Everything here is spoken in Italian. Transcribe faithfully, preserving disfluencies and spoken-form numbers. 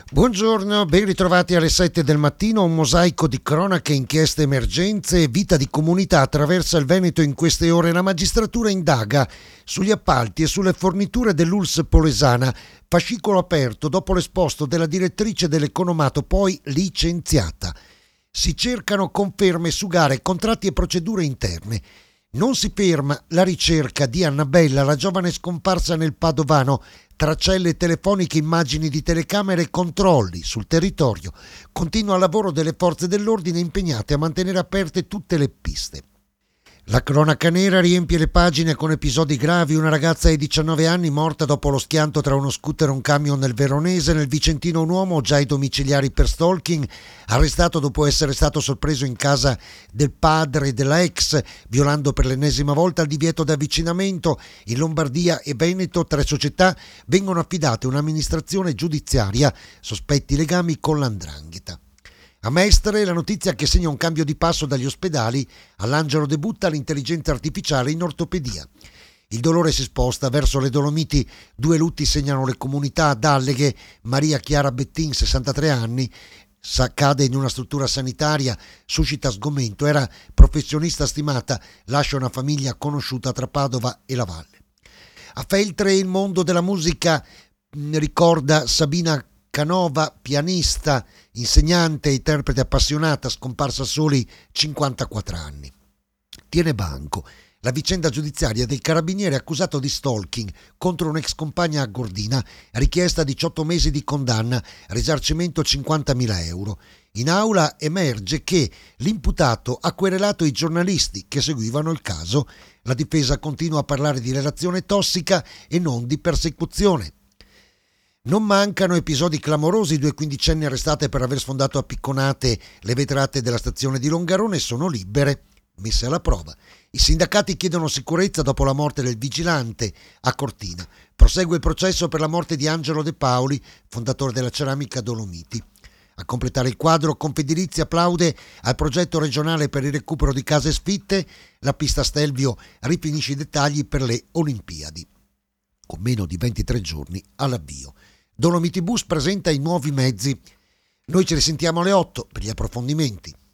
Buongiorno, ben ritrovati alle sette del mattino. Un mosaico di cronache, inchieste, emergenze e vita di comunità attraversa il Veneto in queste ore. La magistratura indaga sugli appalti e sulle forniture dell'U L S Polesana. Fascicolo aperto dopo l'esposto della direttrice dell'Economato, poi licenziata. Si cercano conferme su gare, contratti e procedure interne. Non si ferma la ricerca di Annabella, la giovane scomparsa nel Padovano. Tra celle telefoniche, immagini di telecamere e controlli sul territorio. Continua il lavoro delle forze dell'ordine impegnate a mantenere aperte tutte le piste. La cronaca nera riempie le pagine con episodi gravi. Una ragazza di diciannove anni morta dopo lo schianto tra uno scooter e un camion nel Veronese. Nel Vicentino un uomo già ai domiciliari per stalking, arrestato dopo essere stato sorpreso in casa del padre della ex, violando per l'ennesima volta il divieto di avvicinamento. In Lombardia e Veneto tre società vengono affidate a un'amministrazione giudiziaria, sospetti legami con l'andrangheta. A Mestre la notizia che segna un cambio di passo dagli ospedali all'Angelo debutta l'intelligenza artificiale in ortopedia. Il dolore si sposta verso le Dolomiti, due lutti segnano le comunità. Ad Alleghe, Maria Chiara Bettin, sessantatré anni, cade in una struttura sanitaria, suscita sgomento, era professionista stimata, lascia una famiglia conosciuta tra Padova e la Valle. A Feltre il mondo della musica ricorda Sabina Canova, pianista, insegnante e interprete appassionata, scomparsa a soli cinquantaquattro anni. Tiene banco la vicenda giudiziaria del carabiniere accusato di stalking contro un'ex compagna a Gordina, richiesta diciotto mesi di condanna, risarcimento cinquantamila euro. In aula emerge che l'imputato ha querelato i giornalisti che seguivano il caso. La difesa continua a parlare di relazione tossica e non di persecuzione. Non mancano episodi clamorosi. Due quindicenni arrestate per aver sfondato a picconate le vetrate della stazione di Longarone sono libere, messe alla prova. I sindacati chiedono sicurezza dopo la morte del vigilante a Cortina. Prosegue il processo per la morte di Angelo De Paoli, fondatore della ceramica Dolomiti. A completare il quadro, Confedilizia applaude al progetto regionale per il recupero di case sfitte. La pista Stelvio rifinisce i dettagli per le Olimpiadi, con meno di ventitré giorni all'avvio. Dolomiti Bus presenta i nuovi mezzi. Noi ci risentiamo alle otto per gli approfondimenti.